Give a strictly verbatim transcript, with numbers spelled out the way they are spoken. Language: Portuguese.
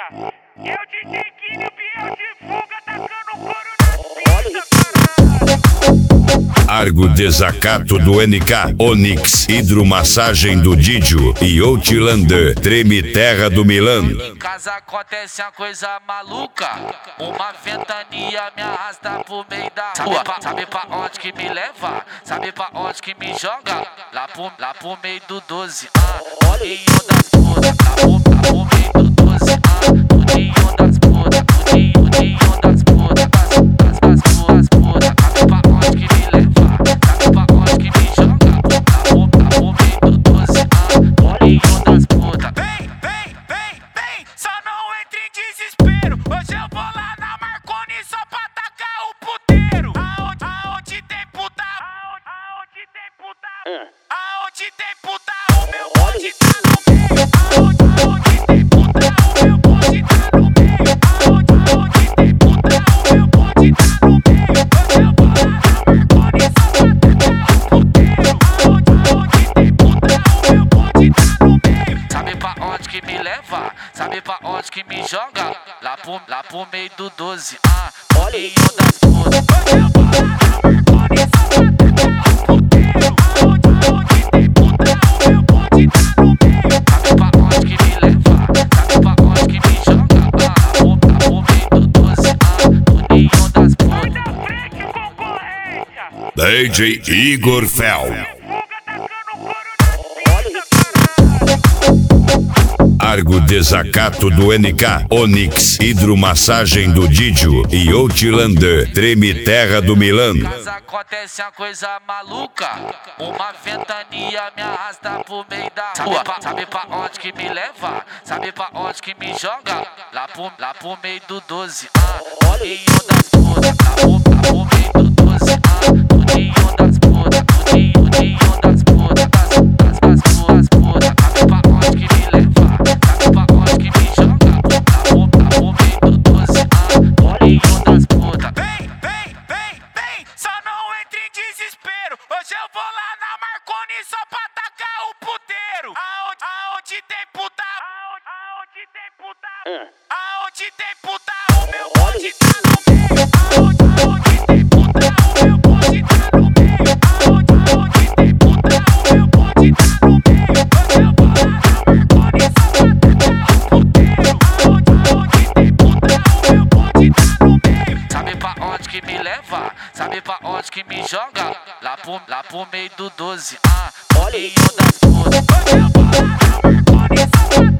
Eu D J Quinho, Biel de fuga, tacando couro na pista, caralho. Argo Desacato do N K, Onyx, Hidromassagem do Didio e Outlander, Treme Terra do Milan. Em casa acontece uma coisa maluca, uma ventania me arrasta pro meio da rua. Sabe pra onde que me leva? Sabe pra onde que me joga? Lá pro, lá pro meio do doze, ah, tudinho das putas. Lá pro, lá pro meio do doze, ah, tudinho das putas. Tudinho, tudinho das putas, das, das, das suas putas. Sabe pra onde que me leva? Sabe pra onde que me joga? Lá pro, lá pro meio do doze, ah, tudinho das putas. Vem, vem, vem, vem, só não entre em desespero. Hoje eu vou lá na Marconi só pra tacar o puteiro. Aonde, aonde tem puta? Aonde, aonde tem puta? Aonde tem puta? O meu bonde tá no meio. Aonde, aonde tem puta? O meu bonde tá no meio. Aonde, aonde tem puta? O meu bonde tá no meio. Hoje eu vou lá na Marconi só pra tacar o puteiro. Aonde, aonde tem puta? O meu bonde tá no meio. Sabe pra onde que me leva? Sabe pra onde que me joga? Lá pro, lá pro meio do doze, ah, tudinho das putas. Hoje eu vou lá na Marconi só pra tacar o puteiro. Aonde, aonde tem puta? O meu bonde tá no meio. Sabe pra onde que me leva? Sabe pra onde que me joga? Ah, lá pro, lá pro meio do doze, ah, tudinho das putas. Da frente, concorrência. D J Igor Fel. Fuga tacando couro na pista, caralho. Argo Desacato do N K, Onyx, Hidromassagem do Didio e Outlander, Treme Terra do Milan. Em casa acontece uma coisa maluca, uma ventania me arrasta pro meio da rua. Sabe pra onde que me leva? Sabe pra onde que me joga? Lá pro, lá pro meio do doze, ah, tudinho das putas. Lá pro, lá pro meio do doze, ah, tudinho das putas. Tudinho, tudinho das putas, das, das, das suas putas. Sabe pra onde que me leva? Sabe pra onde que me joga? Lá pro, lá pro meio do doze, ah, tudinho das putas. Vem, vem, vem, vem, só não entre em desespero. Hoje eu vou lá na Marconi só pra tacar o puteiro. Aonde, aonde tem puta? Aonde, aonde tem puta? Aonde tem puta? O meu bonde tá no meio. Aonde, aonde tem puta? O meu bonde tá no meio. Aonde, aonde tem puta? O meu bonde tá no meio. Hoje eu vou lá na Marconi só pra tacar o puteiro. Aonde, aonde tem puta? O meu bonde tá no meio. Sabe pra onde que me leva? Sabe pra onde que me joga? Lá pro, lá pro meio do doze, ah, tudinho das putas. Hoje eu vou lá na Marconi só pra